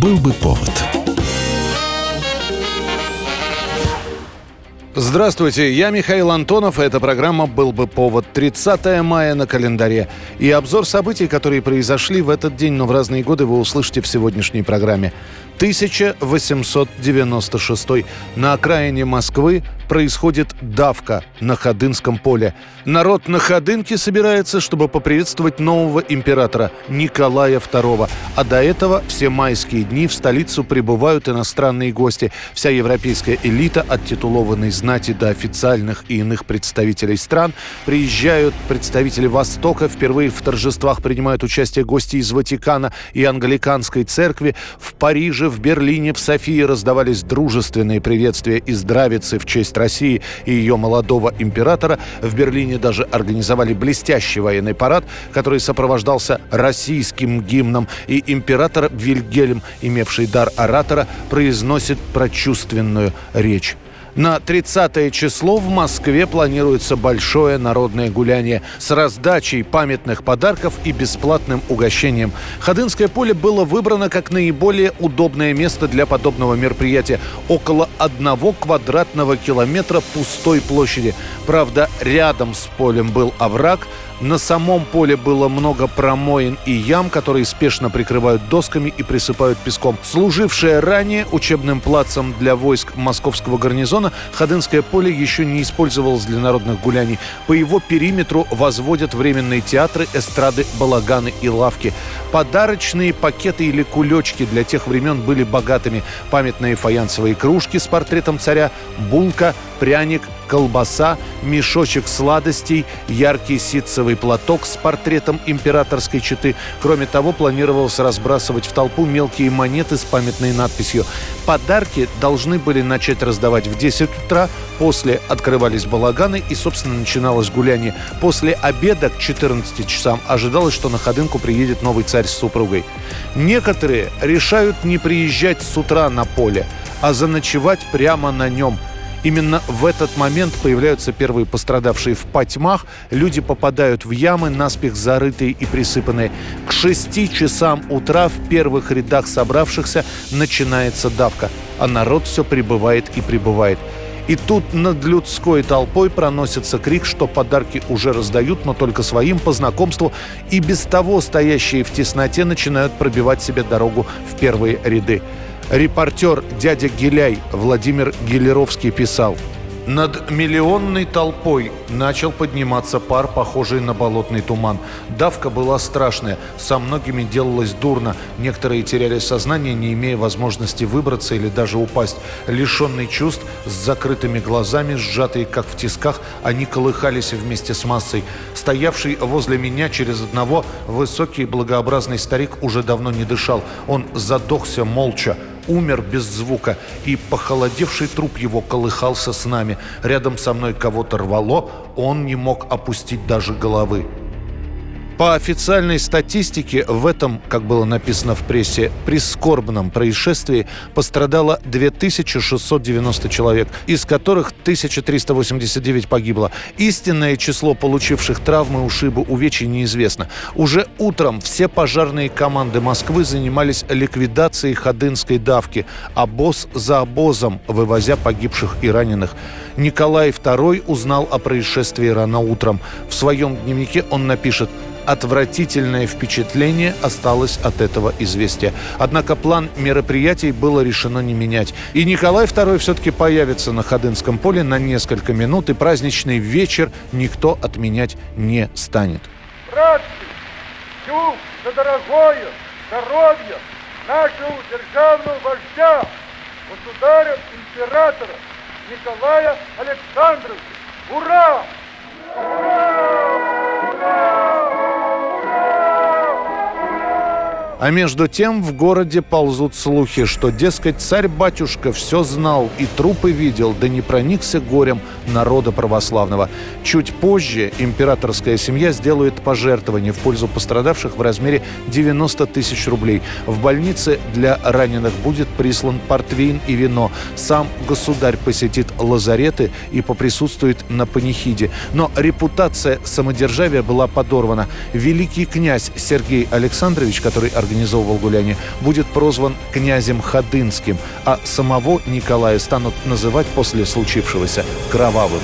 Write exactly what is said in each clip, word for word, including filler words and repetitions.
Был бы повод. Здравствуйте, я Михаил Антонов, и эта программа «Был бы повод». тридцатое мая на календаре. И обзор событий, которые произошли в этот день, но в разные годы, вы услышите в сегодняшней программе. тысяча восемьсот девяносто шестой. На окраине Москвы происходит давка на Ходынском поле. Народ на Ходынке собирается, чтобы поприветствовать нового императора Николая второго. А до этого все майские дни в столицу прибывают иностранные гости. Вся европейская элита, от титулованной знати до официальных и иных представителей стран. Приезжают представители Востока. Впервые в торжествах принимают участие гости из Ватикана и Англиканской церкви. В Париже, в Берлине, в Софии раздавались дружественные приветствия и здравицы в честь России и ее молодого императора. В Берлине даже организовали блестящий военный парад, который сопровождался российским гимном. И император Вильгельм, имевший дар оратора, произносит прочувственную речь. На тридцатое число в Москве планируется большое народное гуляние с раздачей памятных подарков и бесплатным угощением. Ходынское поле было выбрано как наиболее удобное место для подобного мероприятия. Около одного квадратного километра пустой площади. Правда, рядом с полем был овраг. На самом поле было много промоин и ям, которые спешно прикрывают досками и присыпают песком. Служившее ранее учебным плацем для войск московского гарнизона, Ходынское поле еще не использовалось для народных гуляний. По его периметру возводят временные театры, эстрады, балаганы и лавки. Подарочные пакеты или кулечки для тех времен были богатыми. Памятные фаянсовые кружки с портретом царя, булка, пряник, колбаса, мешочек сладостей, яркий ситцевый платок с портретом императорской четы. Кроме того, планировалось разбрасывать в толпу мелкие монеты с памятной надписью. Подарки должны были начать раздавать в десять утра, после открывались балаганы и, собственно, начиналось гуляние. После обеда к четырнадцати часам ожидалось, что на Ходынку приедет новый царь с супругой. Некоторые решают не приезжать с утра на поле, а заночевать прямо на нем. Именно в этот момент появляются первые пострадавшие в потьмах. Люди попадают в ямы, наспех зарытые и присыпанные. К шести часам утра в первых рядах собравшихся начинается давка, а народ все прибывает и прибывает. И тут над людской толпой проносится крик, что подарки уже раздают, но только своим, по знакомству, и без того стоящие в тесноте начинают пробивать себе дорогу в первые ряды. Репортер «Дядя Гиляй» Владимир Гелеровский писал: «Над миллионной толпой начал подниматься пар, похожий на болотный туман. Давка была страшная, со многими делалось дурно. Некоторые теряли сознание, не имея возможности выбраться или даже упасть. Лишенные чувств, с закрытыми глазами, сжатые как в тисках, они колыхались вместе с массой. Стоявший возле меня через одного высокий благообразный старик уже давно не дышал. Он задохся молча, умер без звука, и похолодевший труп его колыхался с нами. Рядом со мной кого-то рвало, он не мог опустить даже головы». По официальной статистике, в этом, как было написано в прессе, прискорбном происшествии пострадало две тысячи шестьсот девяносто человек, из которых тысяча триста восемьдесят девять погибло. Истинное число получивших травмы, ушибы, увечья неизвестно. Уже утром все пожарные команды Москвы занимались ликвидацией ходынской давки, обоз за обозом, вывозя погибших и раненых. Николай второй узнал о происшествии рано утром. В своем дневнике он напишет: «Отвратительное впечатление осталось от этого известия». Однако план мероприятий было решено не менять. И Николай второй все-таки появится на Ходынском поле на несколько минут, и праздничный вечер никто отменять не станет. Братцы, пью за дорогое здоровье нашего державного вождя, государя-императора Николая Александровича. Ура! А между тем в городе ползут слухи, что, дескать, царь-батюшка все знал и трупы видел, да не проникся горем народа православного. Чуть позже императорская семья сделает пожертвование в пользу пострадавших в размере девяносто тысяч рублей. В больнице для раненых будет прислан портвейн и вино. Сам государь посетит лазареты и поприсутствует на панихиде. Но репутация самодержавия была подорвана. Великий князь Сергей Александрович, который организовывал гуляние, будет прозван князем Ходынским, а самого Николая станут называть после случившегося кровавым.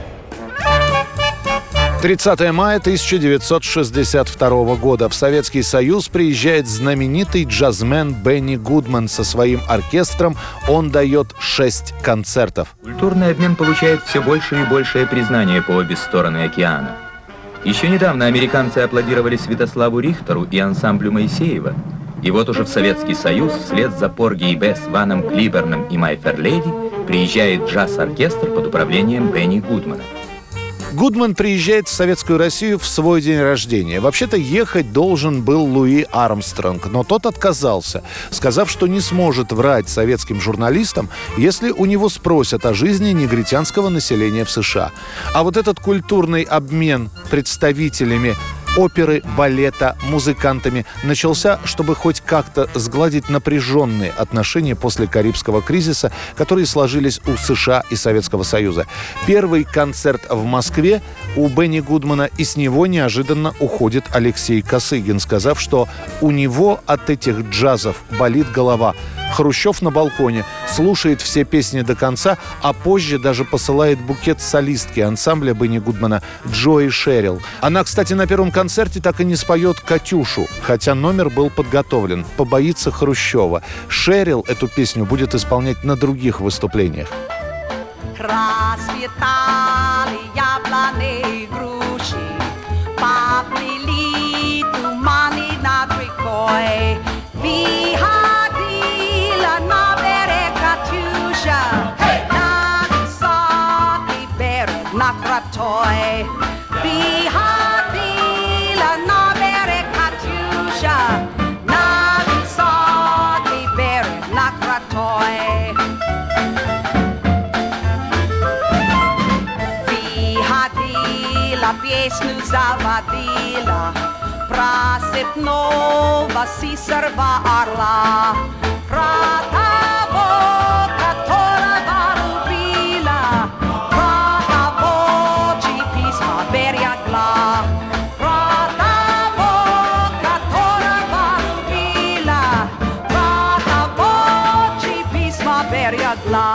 тридцатое мая тысяча девятьсот шестьдесят второго года в Советский Союз приезжает знаменитый джазмен Бенни Гудман со своим оркестром. Он дает шесть концертов. Культурный обмен получает все больше и большее признание по обе стороны океана. Еще недавно американцы аплодировали Святославу Рихтеру и ансамблю Моисеева. И вот уже в Советский Союз вслед за Порги и Бесс, Ваном Клиберном и My Fair Lady приезжает джаз-оркестр под управлением Бенни Гудмана. Гудман приезжает в Советскую Россию в свой день рождения. Вообще-то ехать должен был Луи Армстронг, но тот отказался, сказав, что не сможет врать советским журналистам, если у него спросят о жизни негритянского населения в США. А вот этот культурный обмен представителями оперы, балета, музыкантами начался, чтобы хоть как-то сгладить напряженные отношения после Карибского кризиса, которые сложились у США и Советского Союза. Первый концерт в Москве у Бенни Гудмана, и с него неожиданно уходит Алексей Косыгин, сказав, что у него от этих джазов болит голова. Хрущев на балконе слушает все песни до конца, а позже даже посылает букет солистки ансамбля Бенни Гудмана Джои Шерил. Она, кстати, на первом концерте так и не споет «Катюшу», хотя номер был подготовлен. Побоится Хрущева. Шерил эту песню будет исполнять на других выступлениях. Расцветали яблони и груши, поплыли туманы над рекой. Выходила на берег Катюша, на высокий берег над крутой. Выходила на берег Катюша, на высокий берег над крутой. Песню заводила про степного сисарва орла, про того, которого любила, про того, чьи письма берегла, про того, которого любила, про того, чьи письма берегла.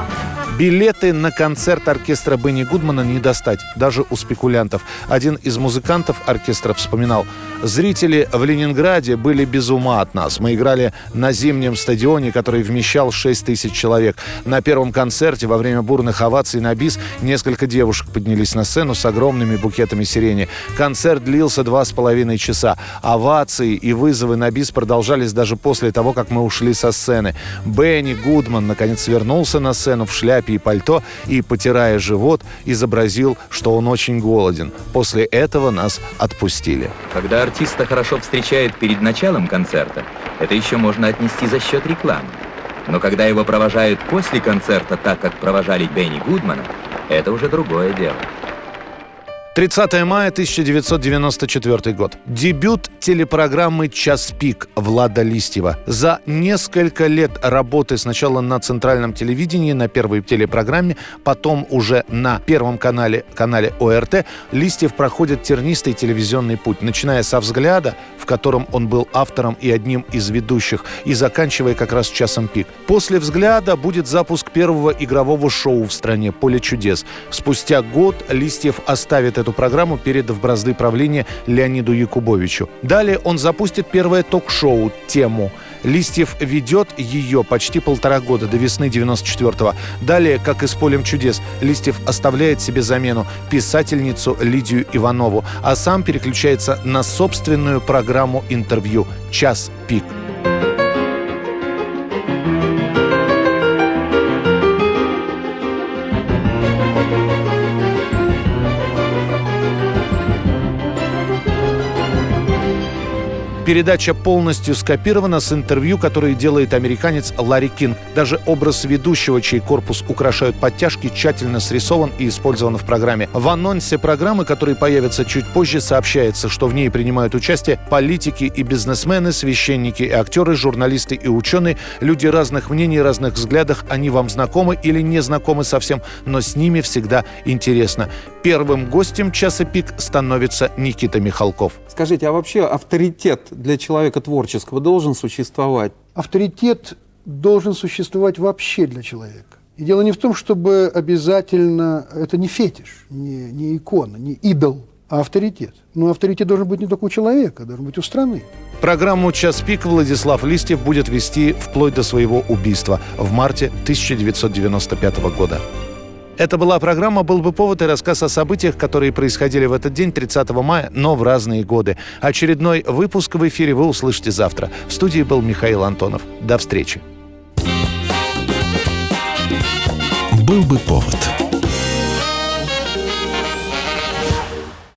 Билеты на концерт оркестра Бенни Гудмана не достать, даже у спекулянтов. Один из музыкантов оркестра вспоминал: «Зрители в Ленинграде были без ума от нас. Мы играли на зимнем стадионе, который вмещал шесть тысяч человек. На первом концерте во время бурных оваций на бис несколько девушек поднялись на сцену с огромными букетами сирени. Концерт длился два с половиной часа. Овации и вызовы на бис продолжались даже после того, как мы ушли со сцены. Бенни Гудман наконец вернулся на сцену в шляпе и пальто и, потирая живот, изобразил, что он очень голоден. После этого нас отпустили». Когда артиста хорошо встречают перед началом концерта, это еще можно отнести за счет рекламы. Но когда его провожают после концерта так, как провожали Бенни Гудмана, это уже другое дело. тридцатое мая тысяча девятьсот девяносто четвёртый год. Дебют телепрограммы «Час пик» Влада Листьева. За несколько лет работы сначала на центральном телевидении, на первой телепрограмме, потом уже на Первом канале, канале ОРТ, Листьев проходит тернистый телевизионный путь, начиная со «Взгляда», в котором он был автором и одним из ведущих, и заканчивая как раз «Часом пик». После «Взгляда» будет запуск первого игрового шоу в стране «Поле чудес». Спустя год Листьев оставит эту программу, передав бразды правления Леониду Якубовичу. Далее он запустит первое ток-шоу «Тему». Листьев ведет ее почти полтора года, до весны девяносто четвёртого. Далее, как и с «Полем чудес», Листьев оставляет себе замену писательницу Лидию Иванову, а сам переключается на собственную программу интервью «Час пик». Передача полностью скопирована с интервью, которое делает американец Ларри Кинг. Даже образ ведущего, чей корпус украшают подтяжки, тщательно срисован и использован в программе. В анонсе программы, который появится чуть позже, сообщается, что в ней принимают участие политики и бизнесмены, священники и актеры, журналисты и ученые, люди разных мнений, разных взглядов. Они вам знакомы или не знакомы совсем, но с ними всегда интересно. Первым гостем «Часа пик» становится Никита Михалков. Скажите, а вообще авторитет для человека творческого должен существовать? Авторитет должен существовать вообще для человека. И дело не в том, чтобы обязательно... Это не фетиш, не, не икона, не идол, а авторитет. Но авторитет должен быть не только у человека, должен быть у страны. Программу «Час пик» Владислав Листьев будет вести вплоть до своего убийства в марте тысяча девятьсот девяносто пятого года. Это была программа «Был бы повод» и рассказ о событиях, которые происходили в этот день, тридцатого мая, но в разные годы. Очередной выпуск в эфире вы услышите завтра. В студии был Михаил Антонов. До встречи. «Был бы повод».